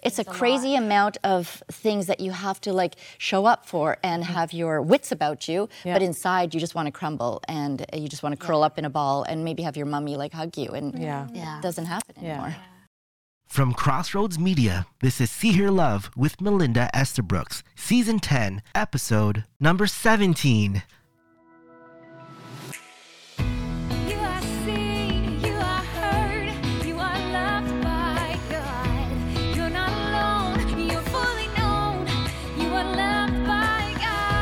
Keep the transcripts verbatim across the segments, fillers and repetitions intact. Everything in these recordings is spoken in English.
it's a crazy amount of things that you have to like show up for and have your wits about you, Yeah. but inside you just want to crumble and you just want to curl up in a ball and maybe have your mummy like hug you, and Yeah. Yeah. it doesn't happen Yeah. anymore. From Crossroads Media, this is See Hear Love with Melinda Estabrooks, Season ten, Episode number seventeen. You are seen, you are heard, you are loved by God. You're not alone, you're fully known, you are loved by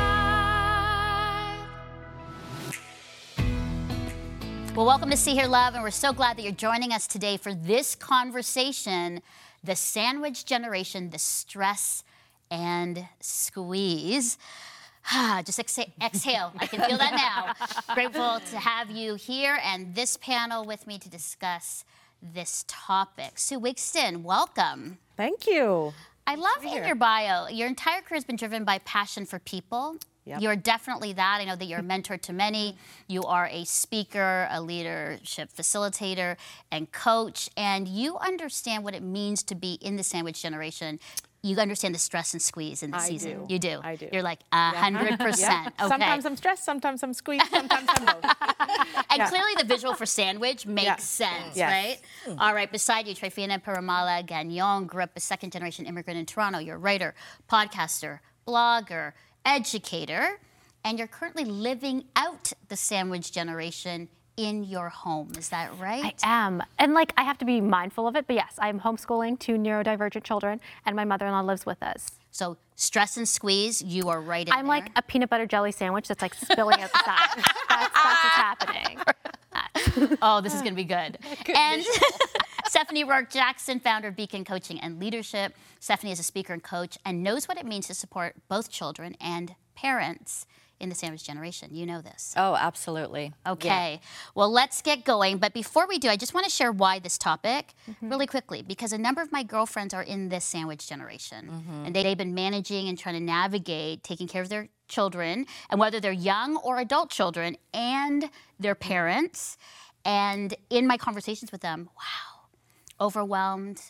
God. Well, welcome to See Hear Love, and we're so glad that you're joining us today for this conversation, the sandwich generation, the stress and squeeze. Just exa- exhale. I can feel that now. Grateful to have you here and this panel with me to discuss this topic. Sue Wigston, welcome. Thank you. I love in your bio, your entire career has been driven by passion for people. Yep. You're definitely that. I know that you're a mentor to many. You are a speaker, a leadership facilitator, and coach, and you understand what it means to be in the sandwich generation. You understand the stress and squeeze in the I season. do. You do. I do. You're like a hundred percent. Okay. Sometimes I'm stressed, sometimes I'm squeezed, sometimes I'm both. And Yeah. clearly the visual for sandwich makes Yeah. sense, Yes. right? All right, beside you, Trefina Paramala Gagnon grew up a second generation immigrant in Toronto. You're a writer, podcaster, blogger, educator, and you're currently living out the sandwich generation in your home. Is that right? I am. And like, I have to be mindful of it, but yes, I'm homeschooling two neurodivergent children, and my mother-in-law lives with us. So stress and squeeze, you are right in I'm there. like a peanut butter jelly sandwich that's like spilling out the side. That's, that's what's happening. Oh, this is going to be good. And Stephanie Rourke Jackson, founder of Beacon Coaching and Leadership. Stephanie is a speaker and coach and knows what it means to support both children and parents in the sandwich generation. You know this. Oh, absolutely. Okay, well, let's get going. But before we do, I just want to share why this topic really quickly, because a number of my girlfriends are in this sandwich generation. And they, they've been managing and trying to navigate taking care of their children, and whether they're young or adult children, and their parents. And in my conversations with them, wow, overwhelmed,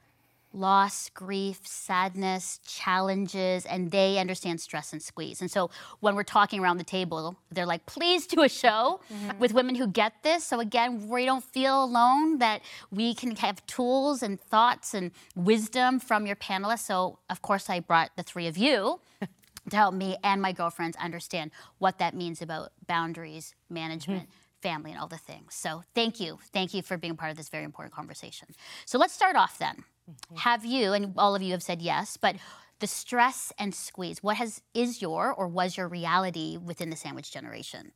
loss, grief, sadness, challenges, and they understand stress and squeeze. And so when we're talking around the table, they're like, please do a show with women who get this. So again, we don't feel alone, that we can have tools and thoughts and wisdom from your panelists. So of course I brought the three of you to help me and my girlfriends understand what that means about boundaries, management, family, and all the things. So thank you. Thank you for being part of this very important conversation. So let's start off then. Have you, and all of you have said yes, but the stress and squeeze, what has is your or was your reality within the sandwich generation?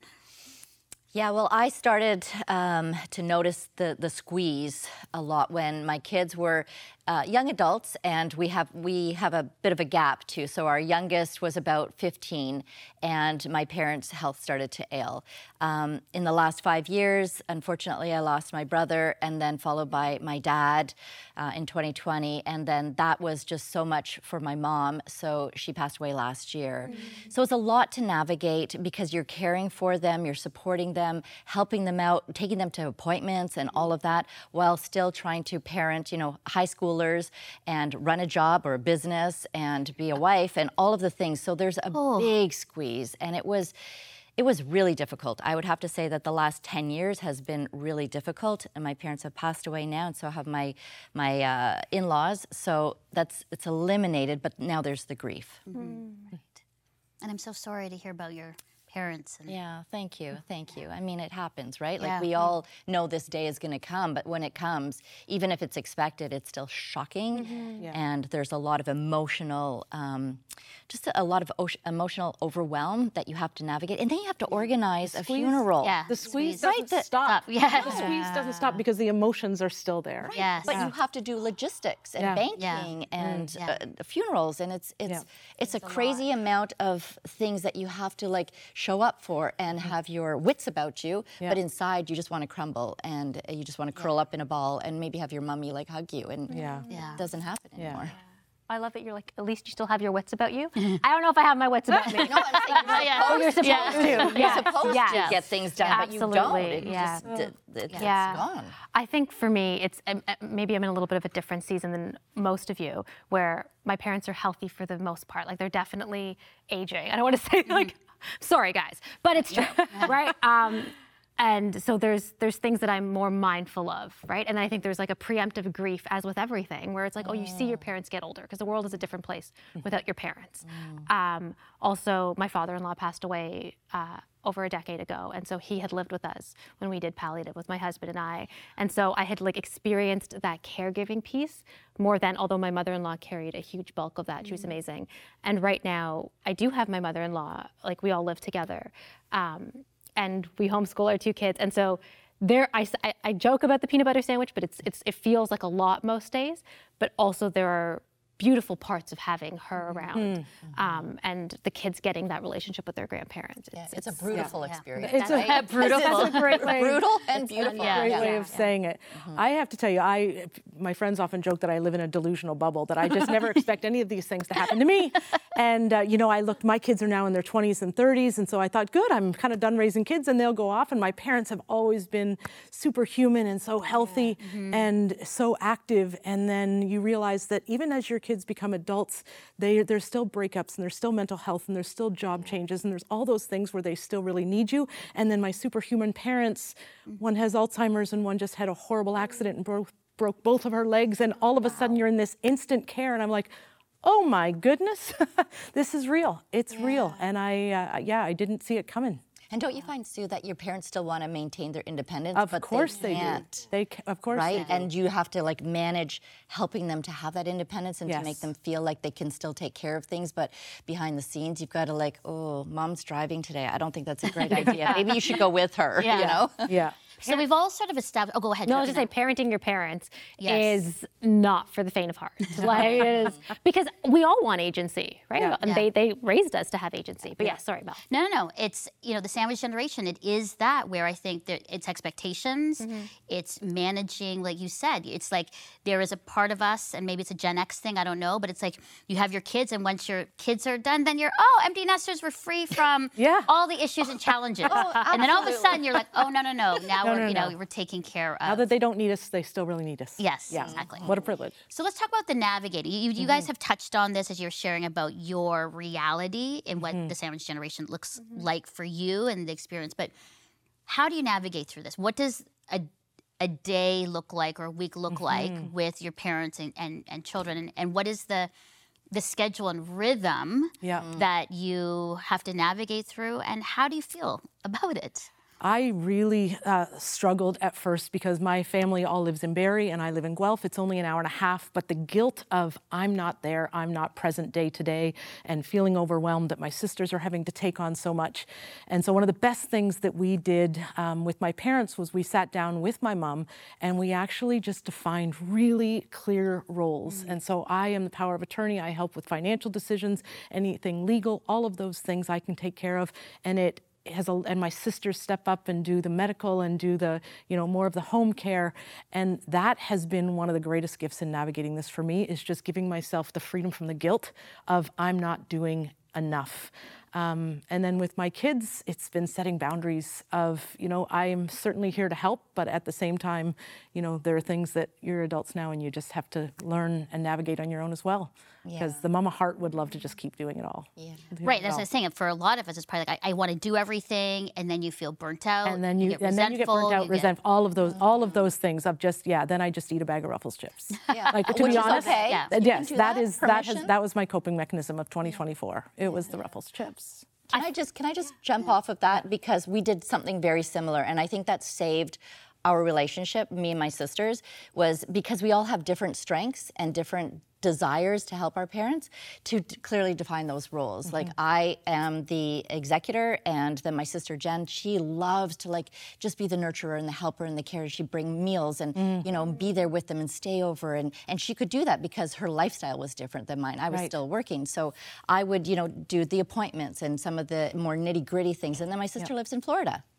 Yeah, well, I started um, to notice the, the squeeze a lot when my kids were uh, young adults, and we have we have a bit of a gap too. So our youngest was about fifteen, and my parents' health started to ail. Um, in the last five years, unfortunately, I lost my brother, and then followed by my dad uh, in twenty twenty, and then that was just so much for my mom. So she passed away last year. Mm-hmm. So it's a lot to navigate because you're caring for them, you're supporting them. them, helping them out, taking them to appointments and all of that, while still trying to parent, you know, high schoolers and run a job or a business and be a wife and all of the things. So there's a Oh. big squeeze, and it was it was really difficult. I would have to say that the last ten years has been really difficult, and my parents have passed away now, and so have my my uh, in-laws. So that's it's eliminated, but now there's the grief. Mm-hmm. Right. And I'm so sorry to hear about your parents. And Yeah, thank you, thank you. I mean, it happens, right? Like, Yeah. we all know this day is going to come, but when it comes, even if it's expected, it's still shocking. Yeah. And there's a lot of emotional, um, just a lot of o- emotional overwhelm that you have to navigate. And then you have to organize a squeeze- funeral. yeah. The squeeze Squeeze. doesn't Right, the- stop. Yeah. The squeeze doesn't stop because the emotions are still there. Yes. But you have to do logistics and Yeah. banking Yeah. and Mm. Yeah. uh, funerals, and it's it's Yeah. it's a crazy amount of things that you have to like show up for and have your wits about you, Yeah. but inside you just want to crumble and uh, you just want to curl up in a ball and maybe have your mummy like hug you, and Yeah. Yeah. it doesn't happen Yeah. anymore. I love that you're like, at least you still have your wits about you. I don't know if I have my wits about me. No, I'm saying Yeah. you're supposed, You're supposed to. to. You're Yes. supposed Yes. to get things done, but you don't. Absolutely. It Yeah. just, it, it's Yeah. gone. I think for me, it's um, uh, maybe I'm in a little bit of a different season than most of you, where my parents are healthy for the most part. Like they're definitely aging. I don't want to say like, sorry guys, but it's true, right? Um, and so there's there's things that I'm more mindful of, right? And I think there's like a preemptive grief, as with everything, where it's like, oh, you see your parents get older because the world is a different place without your parents. Um, also, my father-in-law passed away uh, over a decade ago, and so he had lived with us when we did palliative with my husband and I, and so I had like experienced that caregiving piece more than, although my mother-in-law carried a huge bulk of that. She was amazing, and right now I do have my mother-in-law. Like we all live together. Um, and we homeschool our two kids. And so there, I, I, I joke about the peanut butter sandwich, but it's, it's, it feels like a lot most days. But also there are beautiful parts of having her around, Mm-hmm. um, and the kids getting that relationship with their grandparents. Yeah, it's a brutal yeah. experience. It's a, right? brutal. That's a great way. brutal and beautiful. Yeah. Great way Yeah. of saying it. I have to tell you, I my friends often joke that I live in a delusional bubble, that I just never expect any of these things to happen to me. And uh, you know, I looked. My kids are now in their twenties and thirties, and so I thought, good, I'm kind of done raising kids, and they'll go off. And my parents have always been superhuman and so healthy and so active. And then you realize that even as your kids become adults, they there's still breakups, and there's still mental health, and there's still job changes, and there's all those things where they still really need you. And then my superhuman parents, one has Alzheimer's and one just had a horrible accident and broke broke both of her legs, and all of a sudden you're in this instant care, and I'm like, oh my goodness, this is real. It's real, and I uh, yeah, I didn't see it coming. And don't you find, Sue, that your parents still want to maintain their independence, Of but course they they, can't? do. They ca- of course Right, they do. and you have to like manage helping them to have that independence and to make Yes. them feel like they can still take care of things. But behind the scenes, you've got to like, oh, mom's driving today. I don't think that's a great idea. Maybe you should go with her. Yeah. You know. yeah. So we've all sort of established. Oh, go ahead. No, I was just Georgina. saying, parenting your parents Yes. is not for the faint of heart. Like it is, because we all want agency, right? Yeah. And Yeah. they they raised us to have agency. But yeah, sorry, Mel. No, no, no. It's, you know, the sandwich generation, it is that where I think that it's expectations, it's managing, like you said, it's like there is a part of us, and maybe it's a Gen X thing, I don't know, but it's like you have your kids, and once your kids are done, then you're, oh, empty nesters, we're free from Yeah. all the issues and challenges. And then all of a sudden you're like, oh, no, no, no. Now No, we're, no, you know, no. we're taking care Now of. that they don't need us, they still really need us. Yes, Yeah. exactly. What a privilege. So let's talk about the navigating. You, you guys have touched on this as you're sharing about your reality and what the sandwich generation looks like for you and the experience. But how do you navigate through this? What does a a day look like or a week look like with your parents and, and, and children? And, and what is the the schedule and rhythm Yeah. that you have to navigate through? And how do you feel about it? I really uh, struggled at first because my family all lives in Barrie and I live in Guelph. It's only an hour and a half, but the guilt of I'm not there, I'm not present day to day, and feeling overwhelmed that my sisters are having to take on so much. And so one of the best things that we did um, with my parents was we sat down with my mom and we actually just defined really clear roles. And so I am the power of attorney. I help with financial decisions, anything legal, all of those things I can take care of. And it has a, and my sisters step up and do the medical and do the, you know, more of the home care. And that has been one of the greatest gifts in navigating this for me, is just giving myself the freedom from the guilt of I'm not doing enough. Um, and then with my kids, it's been setting boundaries of, you know, I am certainly here to help, but at the same time, you know, there are things that you're adults now and you just have to learn and navigate on your own as well. Because Yeah. the mama heart would love to just keep doing it all. Yeah. Do Right, it that's all. what I was saying. For a lot of us, it's probably like, I, I want to do everything, and then you feel burnt out. And then you, get and then you get burnt resentful, out, you get- resentful, all of those, all of those things of just, yeah, then I just eat a bag of Ruffles chips. Yeah. Like, to Which be is honest, okay. Yeah. uh, You yes, can do that that. is, that has, Permission. that was my coping mechanism of twenty twenty-four. It was the Ruffles chips. Can I just can I just jump off of that, because we did something very similar, and I think that saved our relationship, me and my sisters, was because we all have different strengths and different desires to help our parents, to d- clearly define those roles. Like I am the executor, and then my sister Jen, she loves to like just be the nurturer and the helper and the carer. She'd bring meals and you know be there with them and stay over, and and she could do that because her lifestyle was different than mine. I was Right. still working, so I would you know do the appointments and some of the more nitty gritty things. And then my sister lives in Florida.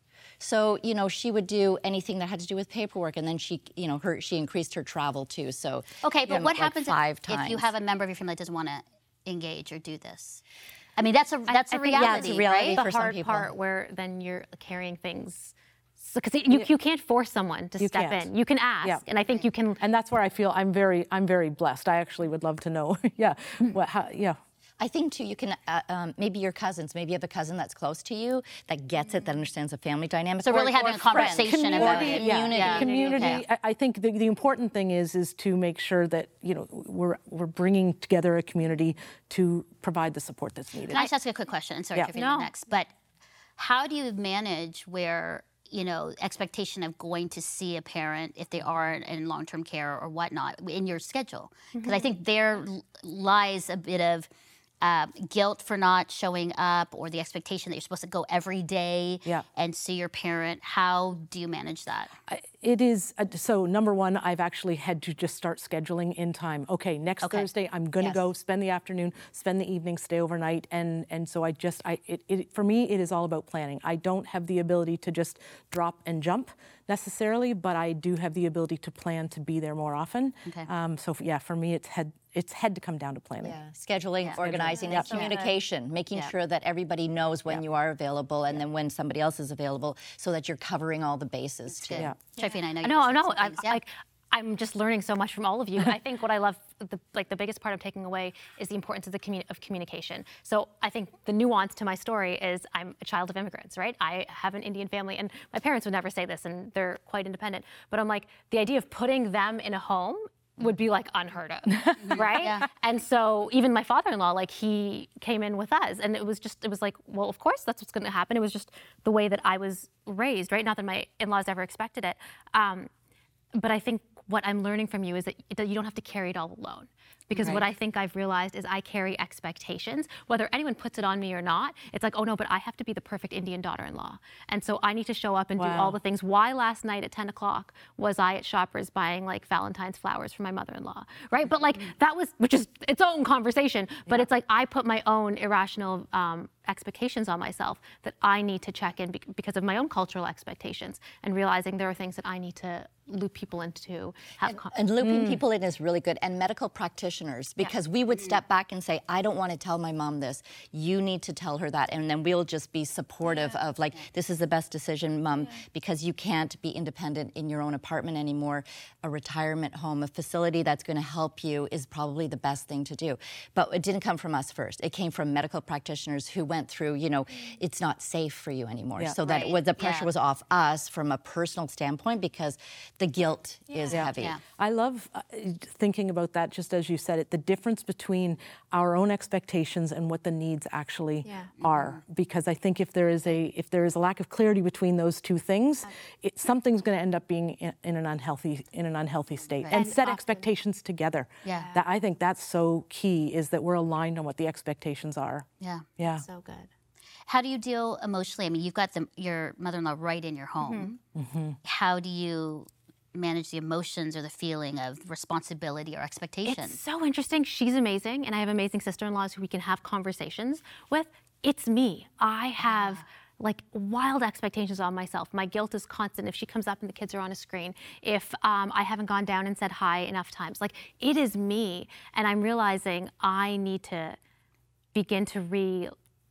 So, you know, she would do anything that had to do with paperwork, and then she, you know, her she increased her travel too. So Okay, but you know, what like happens if, five if you times. have a member of your family that doesn't want to engage or do this? I mean, that's a that's a I think- reality, yeah, it's a reality. right? the for some hard people. part where then you're carrying things because you, you can't force someone to You step can't. in. You can ask, Yeah. and I think you can. And that's where I feel I'm very I'm very blessed. I actually would love to know. yeah. What, how, yeah. I think too, you can uh, um, maybe your cousins. Maybe you have a cousin that's close to you that gets it, that understands the family dynamic. So or- really having or a conversation friends. about Community, it. yeah. Community. Yeah. Community. Okay. I, I think the, the important thing is is to make sure that you know we're we're bringing together a community to provide the support that's needed. Can I just ask you a quick question? And sorry, Yeah. Tiffany, No. next. But how do you manage where, you know, expectation of going to see a parent if they are in long-term care or whatnot in your schedule? Because I think there l- lies a bit of uh, guilt for not showing up, or the expectation that you're supposed to go every day Yeah. and see your parent. How do you manage that? I- It is, uh, so number one, I've actually had to just start scheduling in time. Okay, next Okay. Thursday, I'm gonna Yes. go spend the afternoon, spend the evening, stay overnight. And, and so I just, I, it, it, for me, it is all about planning. I don't have the ability to just drop and jump necessarily, but I do have the ability to plan to be there more often. Okay. Um, so yeah, for me, it's had, it's had to come down to planning. Yeah, scheduling, organizing, Yeah. and communication, making Yeah. sure that everybody knows when you are available and then when somebody else is available, so that you're covering all the bases too. Yeah. Trifina, I know you No, said no, some I, things. Yeah. like I'm just learning so much from all of you. I think what I love, the, like the biggest part I'm taking away is the importance of the commu- of communication. So I think the nuance to my story is I'm a child of immigrants, right? I have an Indian family, and my parents would never say this, and they're quite independent. But I'm like, the idea of putting them in a home would be like unheard of, right? Yeah. And so even my father-in-law, like he came in with us, and it was just, it was like, well, of course that's what's going to happen. It was just the way that I was raised, right? Not that my in-laws ever expected it. Um, but I think what I'm learning from you is that, that you don't have to carry it all alone. Because what I think I've realized is I carry expectations, whether anyone puts it on me or not. It's like, oh no, but I have to be the perfect Indian daughter-in-law. And so I need to show up and do Wow. all the things. Why last night at ten o'clock was I at Shoppers buying like Valentine's flowers for my mother-in-law, right? But like that was, which is its own conversation, but it's like I put my own irrational um, expectations on myself that I need to check in be- because of my own cultural expectations, and realizing there are things that I need to loop people into. Have con- And looping people in is really good. And medical practitioners, because we would step back and say, I don't want to tell my mom this. You need to tell her that. And then we'll just be supportive of like, this is the best decision, mom, because you can't be independent in your own apartment anymore. A retirement home, a facility that's going to help you is probably the best thing to do. But it didn't come from us first. It came from medical practitioners who went through, you know, it's not safe for you anymore. Yeah. So that it Right. was, the pressure Yeah. was off us from a personal standpoint, because the guilt is heavy. Yeah. I love uh, thinking about that, just as you said it, the difference between our own expectations and what the needs actually Yeah. are. Because I think if there is a if there is a lack of clarity between those two things, it, something's going to end up being in, in an unhealthy in an unhealthy state. And, And set often- expectations together. Yeah. That I think that's so key, is that we're aligned on what the expectations are. Yeah. Yeah. so good. How do you deal emotionally? I mean, you've got the, your mother-in-law right in your home. How do you manage the emotions or the feeling of responsibility or expectation? It's so interesting. She's amazing, and I have amazing sister-in-laws who we can have conversations with. It's me. I have like wild expectations on myself. My guilt is constant if she comes up and the kids are on a screen, if um, I haven't gone down and said hi enough times. Like, it is me, and I'm realizing I need to begin to re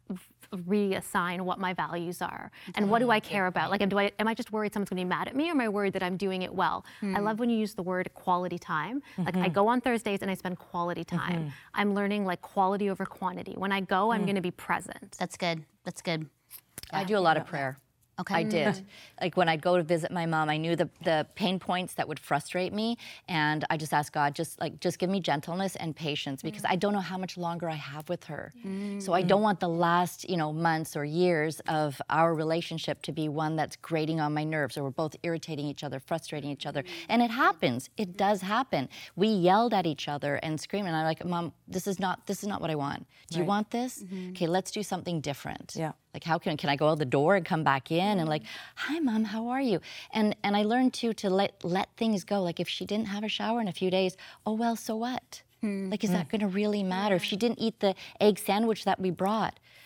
reassign what my values are and what do I care about. Like, do I am I just worried someone's gonna be mad at me, or am I worried that I'm doing it well? I love when you use the word quality time. Like, I go on Thursdays and I spend quality time. I'm learning like quality over quantity. When I go, I'm gonna be present. That's good. That's good. I do a lot of prayer. Okay. I did. Like when I'd go to visit my mom, I knew the, the pain points that would frustrate me, and I just asked God, just like just give me gentleness and patience, because I don't know how much longer I have with her. So I don't want the last, you know, months or years of our relationship to be one that's grating on my nerves, or we're both irritating each other, frustrating each other. And it happens. It does happen. We yelled at each other and screamed, and I'm like, Mom, this is not this is not what I want. Do you want this? Okay, let's do something different. Yeah. Like, how can can I go out the door and come back in and like, hi, Mom, how are you? And and I learned too to let let things go. Like, if she didn't have a shower in a few days, oh well, so what? Like, is that going to really matter? If she didn't eat the egg sandwich that we brought,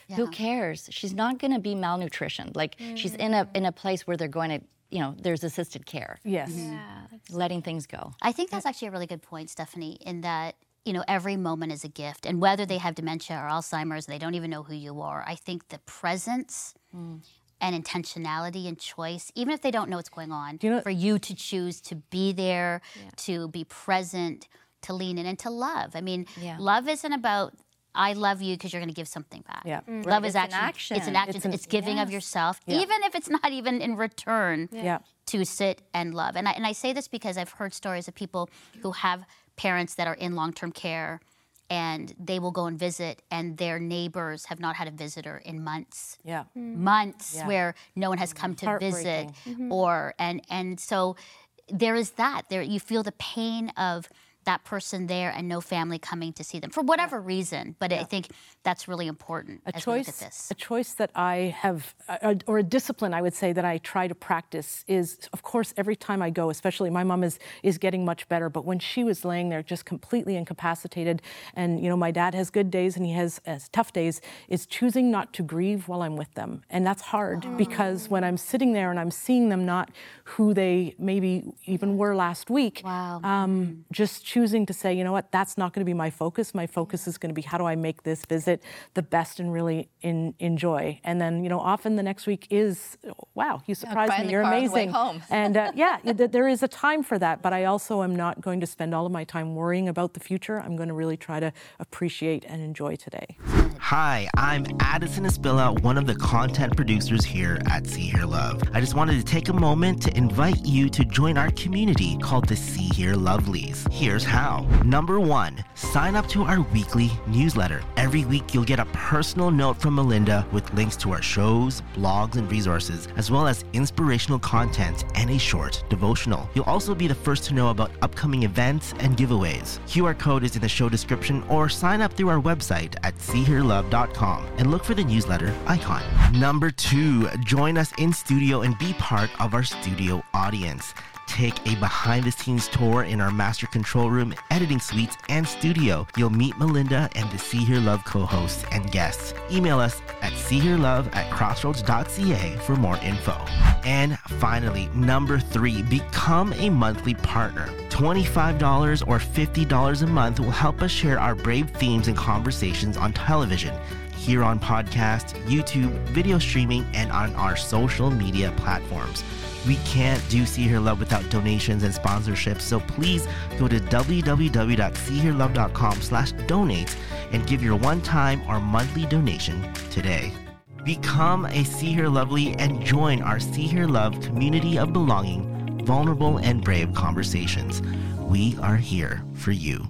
Who cares? She's not going to be malnutritioned. Like she's in a in a place where they're going to, you know, there's assisted care. Yes. Letting things go. I think that's actually a really good point, Stephanie, in that, you know, every moment is a gift. And whether they have dementia or Alzheimer's, they don't even know who you are. I think the presence and intentionality and choice, even if they don't know what's going on, you know- for you to choose to be there, to be present, to lean in, and to love. I mean, Yeah. love isn't about, I love you because you're going to give something back. Yeah. Mm. Love Right, is it's an action. It's an action. action. It's It's, an- giving of yourself, even if it's not even in return Yeah. to sit and love. And I, and I say this because I've heard stories of people who have parents that are in long-term care and they will go and visit and their neighbors have not had a visitor in months. Yeah. Months Yeah. where no one has come to visit Heartbreaking. or and and so there is that. There you feel the pain of that person there and no family coming to see them for whatever reason. But I think that's really important A as choice, we look at this. a choice that I have, uh, or a discipline I would say that I try to practice is, of course, every time I go, especially my mom is is getting much better, but when she was laying there just completely incapacitated, and you know my dad has good days and he has, has tough days, is choosing not to grieve while I'm with them, and that's hard because when I'm sitting there and I'm seeing them not who they maybe even were last week, Wow. um, just choosing to say, you know what, that's not going to be my focus. My focus is going to be how do I make this visit the best and really in, enjoy. And then, you know, often the next week is, wow, you surprised cry in me, the you're car on the way amazing. home. And uh, yeah, th- there is a time for that, but I also am not going to spend all of my time worrying about the future. I'm going to really try to appreciate and enjoy today. Hi, I'm Addison Espilla, one of the content producers here at See Hear Love. I just wanted to take a moment to invite you to join our community called the See Hear Lovelies. Here's how. Number one, sign up to our weekly newsletter. Every week you'll get a personal note from Melinda with links to our shows, blogs, and resources, as well as inspirational content and a short devotional. You'll also be the first to know about upcoming events and giveaways. Q R code is in the show description, or sign up through our website at see hear love dot com and look for the newsletter icon. Number two, join us in studio and be part of our studio audience. Take a behind-the-scenes tour in our master control room, editing suites, and studio. You'll meet Melinda and the See Hear Love co-hosts and guests. Email us at see hear love at crossroads dot c a for more info. And finally, number three, become a monthly partner. twenty-five dollars or fifty dollars a month will help us share our brave themes and conversations on television, here on podcast, YouTube, video streaming, and on our social media platforms. We can't do See Hear Love without donations and sponsorships, so please go to w w w dot see hear love dot com slash donate and give your one-time or monthly donation today. Become a See Hear Lovely and join our See Hear Love community of belonging, vulnerable and brave conversations. We are here for you.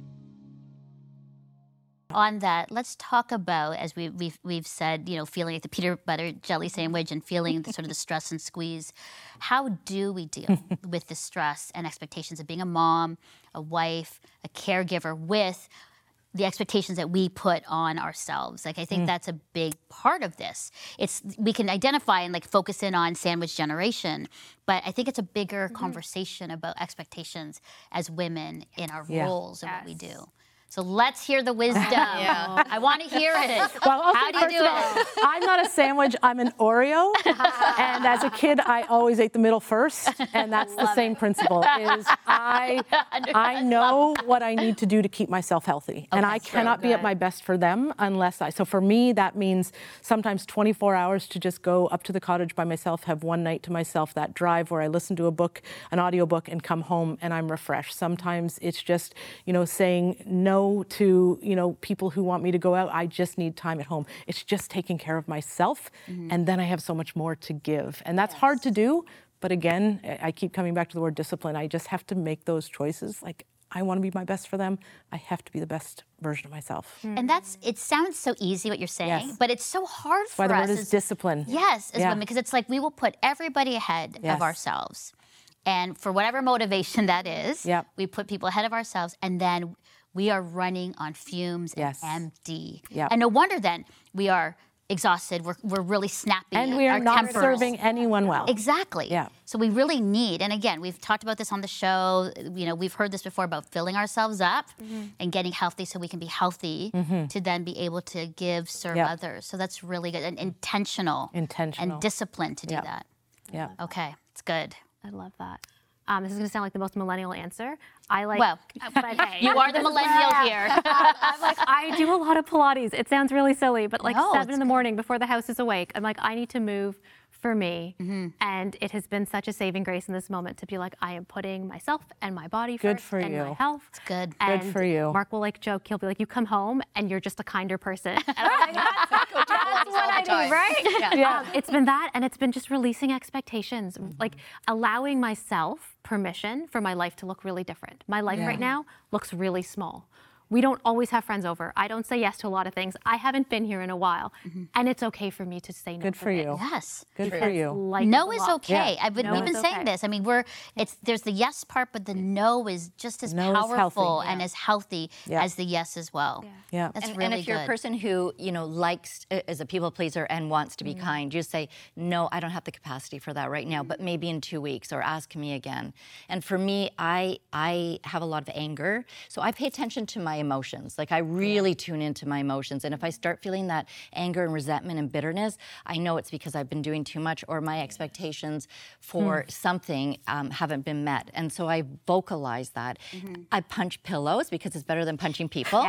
On that, let's talk about, as we, we've we've said, you know, feeling like the peanut butter jelly sandwich and feeling the, sort of the stress and squeeze. How do we deal with the stress and expectations of being a mom, a wife, a caregiver with the expectations that we put on ourselves? Like, I think that's a big part of this. It's we can identify and like focus in on sandwich generation, but I think it's a bigger conversation about expectations as women in our Yeah. roles and what we Yes. do. So let's hear the wisdom. I want to hear it. Well, I'll How say do you first do of all, it? I'm not a sandwich, I'm an Oreo. And as a kid, I always ate the middle first. And that's the same principle, is I, I know what I need to do to keep myself healthy. And I cannot be at my best for them unless I, so for me, that means sometimes twenty-four hours to just go up to the cottage by myself, have one night to myself, that drive where I listen to a book, an audiobook, and come home and I'm refreshed. Sometimes it's just, you know, saying no to, you know, people who want me to go out. I just need time at home. It's just taking care of myself, and then I have so much more to give. And that's hard to do, but again, I I keep coming back to the word discipline. I just have to make those choices. Like, I want to be my best for them. I have to be the best version of myself. And that's, it sounds so easy what you're saying, Yes. but it's so hard for Why the us. word is as- discipline. Yes, as Yeah. women, because it's like we will put everybody ahead Yes. of ourselves. And for whatever motivation that is, Yep. we put people ahead of ourselves, and then we are running on fumes Yes. and empty. Yep. And no wonder then we are exhausted. We're, we're really snappy. And we are Our not tempers. serving anyone well. Exactly. Yeah. So we really need, and again, we've talked about this on the show. You know, we've heard this before about filling ourselves up and getting healthy so we can be healthy to then be able to give, serve Yeah. others. So that's really good and intentional, Intentional. and disciplined to do Yeah. that. Yeah. Okay, it's good. I love that. Um, this is going to sound like the most millennial answer. I like. Well, but hey, You are the this is millennial where- here. I'm like, I do a lot of Pilates. It sounds really silly, but like No, seven it's in the morning before the house is awake, I'm like, I need to move for me. Mm-hmm. And it has been such a saving grace in this moment to be like, I am putting myself and my body Good first for and my you. health. It's good. And for you. Mark will like joke. He'll be like, you come home and you're just a kinder person. And I'm like, that's, that's what I do, right? Yeah. Um, it's been that, and it's been just releasing expectations, like allowing myself permission for my life to look really different. My life Yeah. right now looks really small. We don't always have friends over. I don't say yes to a lot of things. I haven't been here in a while, and it's okay for me to say no. Good to for it. you. Yes. Good for Because you. life No a is lot. okay. Yeah. I've been, No we've is been saying okay. this. I mean, we're it's there's the yes part, but the no is just as No is healthy. powerful and as healthy Yeah. as the yes as well. Yeah. That's and, really and if you're good. a person who, you know, likes, uh, is a people pleaser and wants to be kind, you say, no, I don't have the capacity for that right now, but maybe in two weeks or ask me again. And for me, I I have a lot of anger, so I pay attention to my emotions. Like I really tune into my emotions. And if I start feeling that anger and resentment and bitterness, I know it's because I've been doing too much or my expectations for something um, haven't been met. And so I vocalize that. I punch pillows because it's better than punching people.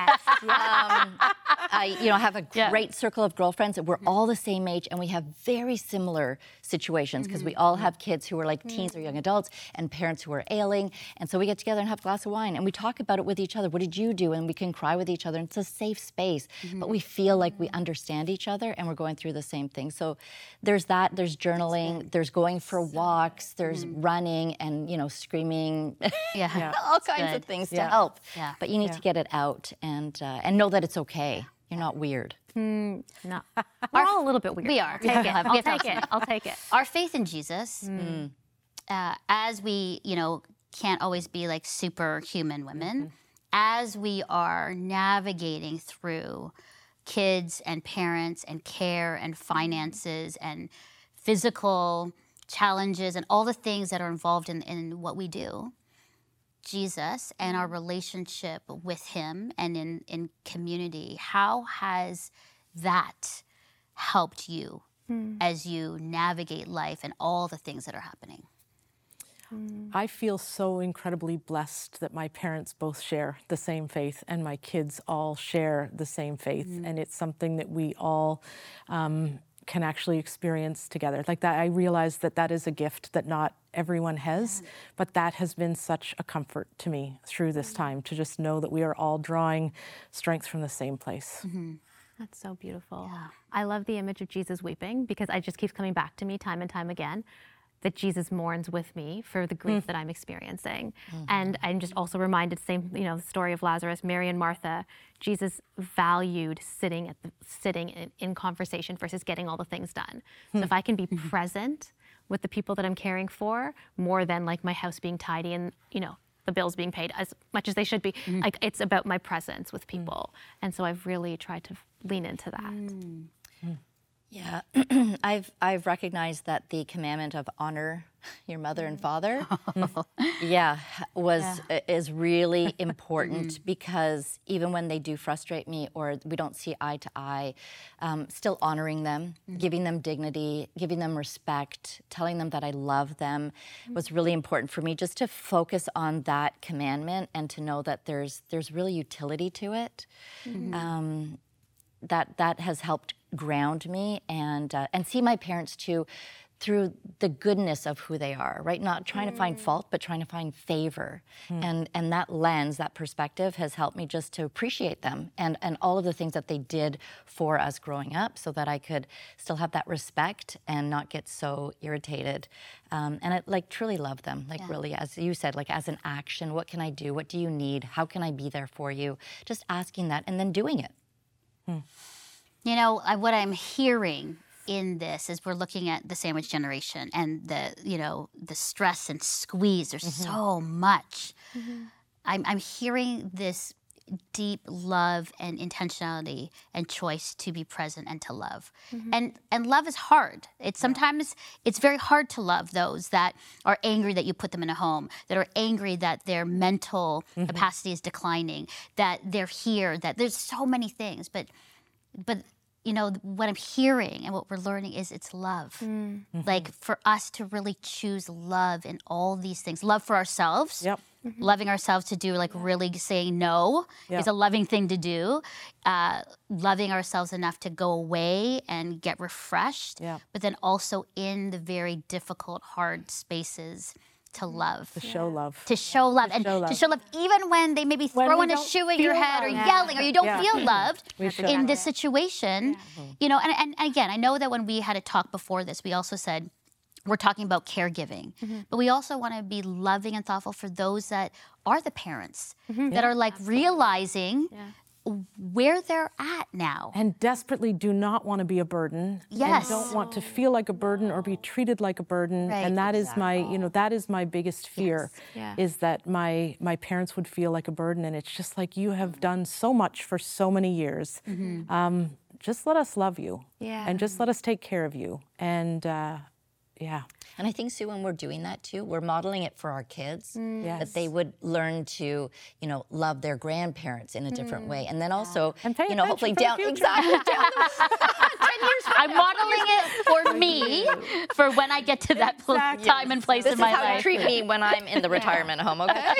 Um, I, you know, have a Yeah. great circle of girlfriends. We're all the same age, and we have very similar situations because we all have kids who are like teens or young adults, and parents who are ailing. And so we get together and have a glass of wine, and we talk about it with each other. What did you do? And we can cry with each other. And it's a safe space, but we feel like we understand each other, and we're going through the same thing. So there's that. There's journaling. There's going for walks. There's running, and you know, screaming. Yeah. all kinds good. of things to Yeah. help. Yeah. But you need to get it out and uh, and know that it's okay. You're not weird. No, we're all a little bit weird. We are. I'll take it. We have- we I'll have to take help it. I'll take it. Our faith in Jesus, uh, as we, you know, can't always be like superhuman women, as we are navigating through kids and parents and care and finances and physical challenges and all the things that are involved in, in what we do, Jesus and our relationship with him and in, in community, how has that helped you as you navigate life and all the things that are happening? I feel so incredibly blessed that my parents both share the same faith and my kids all share the same faith. And it's something that we all um, can actually experience together. Like that, I realize that that is a gift that not everyone has, but that has been such a comfort to me through this time, to just know that we are all drawing strength from the same place. That's so beautiful. I love the image of Jesus weeping because it just keeps coming back to me time and time again that Jesus mourns with me for the grief that I'm experiencing. And I'm just also reminded, same, you know, the story of Lazarus, Mary and Martha. Jesus valued sitting at the, sitting in, in conversation versus getting all the things done. So if I can be present with the people that I'm caring for more than like my house being tidy and, you know, the bills being paid as much as they should be. Like it's about my presence with people. And so I've really tried to lean into that. Yeah, I've I've recognized that the commandment of honor your mother and father, yeah, was is really important because even when they do frustrate me or we don't see eye to eye, um, still honoring them, giving them dignity, giving them respect, telling them that I love them was really important for me. Just to focus on that commandment and to know that there's there's really utility to it. Um, that that has helped ground me and uh, and see my parents too through the goodness of who they are, right? Not trying to find fault, but trying to find favor. And and that lens, that perspective has helped me just to appreciate them and, and all of the things that they did for us growing up so that I could still have that respect and not get so irritated. Um, and I like truly love them, like really, as you said, like as an action, what can I do? What do you need? How can I be there for you? Just asking that and then doing it. You know, I, what I'm hearing in this is we're looking at the sandwich generation and the, you know, the stress and squeeze. There's so much. I'm, I'm hearing this deep love and intentionality and choice to be present and to love. And and love is hard. It's sometimes it's very hard to love those that are angry that you put them in a home, that are angry that their mental capacity is declining, that they're here, that there's so many things. But but you know, what I'm hearing and what we're learning is it's love. Like for us to really choose love in all these things. Love for ourselves. Yep. Loving ourselves to do like really saying no Yeah. is a loving thing to do. Uh, loving ourselves enough to go away and get refreshed. Yeah. But then also in the very difficult, hard spaces to love. To show love. To show love. and show to love. show love even when they may be When we throwing a don't shoe at your feel head or loved. yelling or you don't Yeah. feel loved We should. in this situation. You know, and, and, and again, I know that when we had a talk before this, we also said, we're talking about caregiving, but we also want to be loving and thoughtful for those that are the parents that are like realizing where they're at now. And desperately do not want to be a burden. Yes. And don't want to feel like a burden or be treated like a burden. Right. And that is my, you know, that is my biggest fear, Yeah. is that my my parents would feel like a burden. And it's just like, you have done so much for so many years. Um, just let us love you. Yeah. And just let us take care of you. And uh, yeah. And I think, Sue, when we're doing that too, we're modeling it for our kids, Yes. that they would learn to, you know, love their grandparents in a different way. And then also, And pay you know, hopefully attention down, for the future. exactly, down the ten years from I'm modeling it for me for when I get to that pl- Exactly. time and place This in is my how life. you treat me when I'm in the retirement home, okay?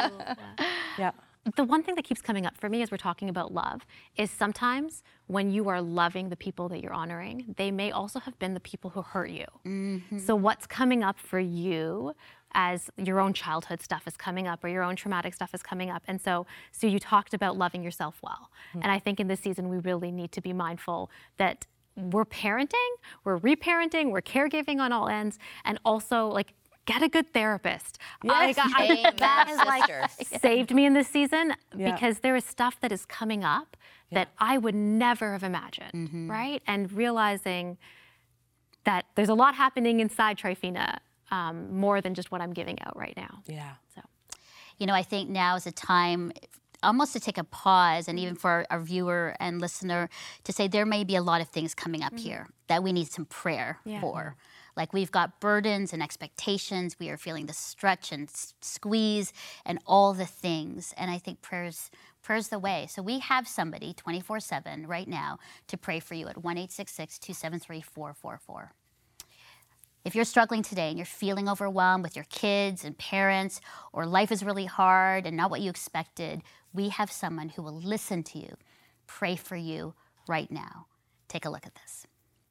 Yeah. The one thing that keeps coming up for me as we're talking about love is sometimes when you are loving the people that you're honoring, they may also have been the people who hurt you. So what's coming up for you as your own childhood stuff is coming up or your own traumatic stuff is coming up? And so, so you talked about loving yourself well. And I think in this season, we really need to be mindful that we're parenting, we're reparenting, we're caregiving on all ends, and also like get a good therapist. Yes. I, I think that has like Sister. saved me in this season Yeah. because there is stuff that is coming up that I would never have imagined, right? And realizing that there's a lot happening inside Trifina, um, more than just what I'm giving out right now. Yeah. So You know, I think now is a time almost to take a pause and even for our, our viewer and listener to say there may be a lot of things coming up here that we need some prayer Yeah. for. Like we've got burdens and expectations. We are feeling the stretch and s- squeeze and all the things. And I think prayer's, prayer's the way. So we have somebody twenty-four seven right now to pray for you at one eight six six, two seven three, four four four. If you're struggling today and you're feeling overwhelmed with your kids and parents, or life is really hard and not what you expected, we have someone who will listen to you, pray for you right now. Take a look at this.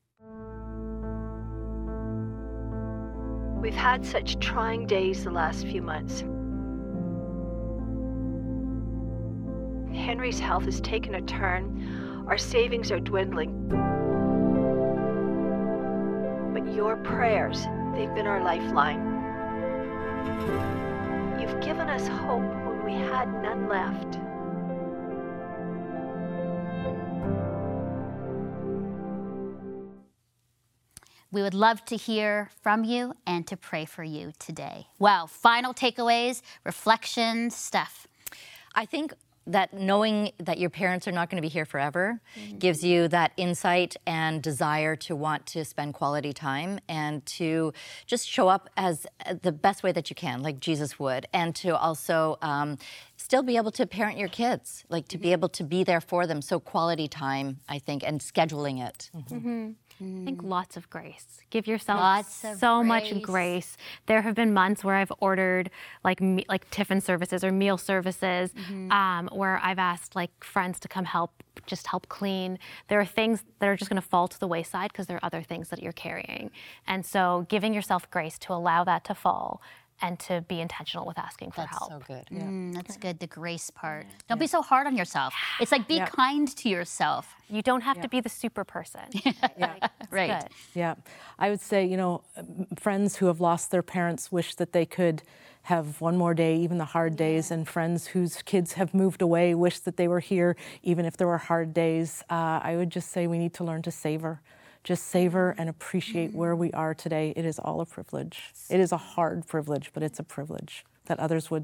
We've had such trying days the last few months. Henry's health has taken a turn. Our savings are dwindling. But your prayers, they've been our lifeline. You've given us hope when we had none left. We would love to hear from you and to pray for you today. Wow, final takeaways, reflections, Steph. I think that knowing that your parents are not going to be here forever gives you that insight and desire to want to spend quality time and to just show up as uh, the best way that you can, like Jesus would, and to also um, still be able to parent your kids, like to be able to be there for them. So quality time, I think, and scheduling it. I think lots of grace. Give yourself Lots of so much grace. grace. There have been months where I've ordered like me, like tiffin services or meal services, um, where I've asked like friends to come help, just help clean. There are things that are just going to fall to the wayside because there are other things that you're carrying, and so giving yourself grace to allow that to fall and to be intentional with asking for That's help. so good. Mm, that's good, the grace part. Don't be so hard on yourself. It's like be Yeah. kind to yourself. You don't have to be the super person. Yeah. Right. Good. Yeah, I would say, you know, m- friends who have lost their parents wish that they could have one more day, even the hard days, and friends whose kids have moved away wish that they were here, even if there were hard days. Uh, I would just say we need to learn to savor. Just savor and appreciate where we are today. It is all a privilege. It is a hard privilege, but it's a privilege that others would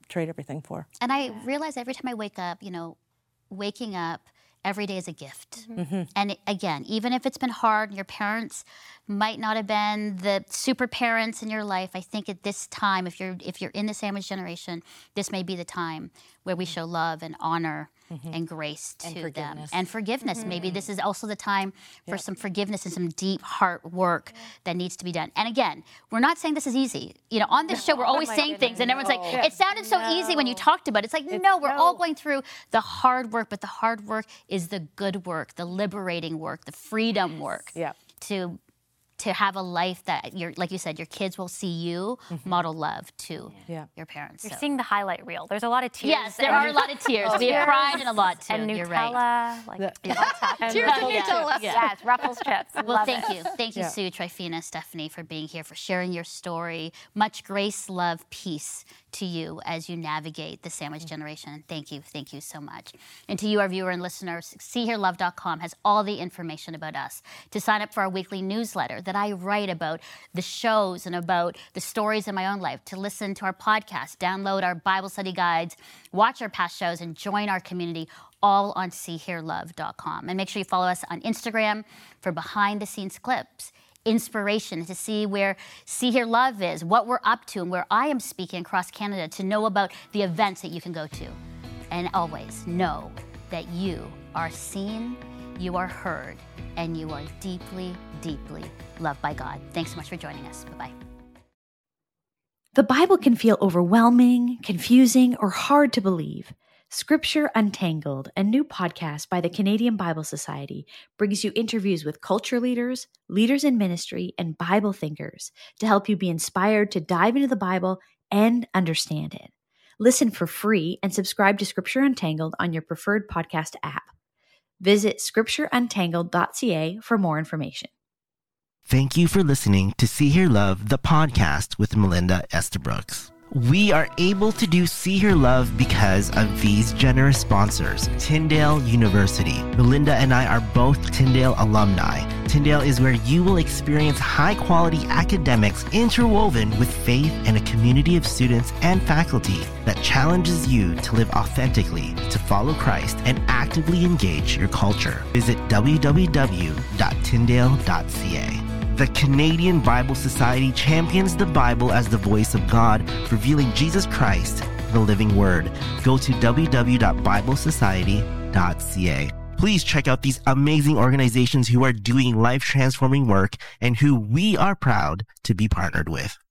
trade everything for. And I realize every time I wake up, you know, waking up every day is a gift. Mm-hmm. And it- again, even if it's been hard and your parents might not have been the super parents in your life, I think at this time, if you're if you're in the sandwich generation, this may be the time where we show love and honor and grace to And them. forgiveness. And forgiveness. Maybe this is also the time for some forgiveness and some deep heart work that needs to be done. And again, we're not saying this is easy. You know, on this show, we're always saying things, and everyone's like, it sounded so easy when you talked about it. It's like, no, we're all going through the hard work, but the hard work is the good work, the liberating work, the freedom work Yeah. to to have a life that, you're, like you said, your kids will see you model love to Yeah. your parents. You're So. seeing the highlight reel. There's a lot of tears. Yes, there are a lot of tears. We have cried in a lot too. And You're Nutella, right. like The- and Tears and Ruffles Nutella. chips. Yes, Ruffles chips. Well, Love thank it. you. Thank you, Yeah. Sue, Trifina, Stephanie, for being here, for sharing your story. Much grace, love, peace to you as you navigate the sandwich generation. Thank you. Thank you so much. And to you, our viewer and listeners, see here love dot com has all the information about us. To sign up for our weekly newsletter that I write about the shows and about the stories in my own life, to listen to our podcast, download our Bible study guides, watch our past shows, and join our community, all on see here love dot com. And make sure you follow us on Instagram for behind-the-scenes clips, inspiration to see where See Here Love is, what we're up to, and where I am speaking across Canada, to know about the events that you can go to. And always know that you are seen, you are heard, and you are deeply, deeply loved by God. Thanks so much for joining us. Bye-bye. The Bible can feel overwhelming, confusing, or hard to believe. Scripture Untangled, a new podcast by the Canadian Bible Society, brings you interviews with culture leaders, leaders in ministry, and Bible thinkers to help you be inspired to dive into the Bible and understand it. Listen for free and subscribe to Scripture Untangled on your preferred podcast app. Visit scripture untangled dot c a for more information. Thank you for listening to See Hear Love, the podcast with Melinda Estabrooks. We are able to do See Hear Love because of these generous sponsors. Tyndale University. Melinda and I are both Tyndale alumni. Tyndale is where you will experience high-quality academics interwoven with faith and a community of students and faculty that challenges you to live authentically, to follow Christ, and actively engage your culture. Visit w w w dot tyndale dot c a. The Canadian Bible Society champions the Bible as the voice of God, revealing Jesus Christ, the living word. Go to w w w dot bible society dot c a. Please check out these amazing organizations who are doing life-transforming work and who we are proud to be partnered with.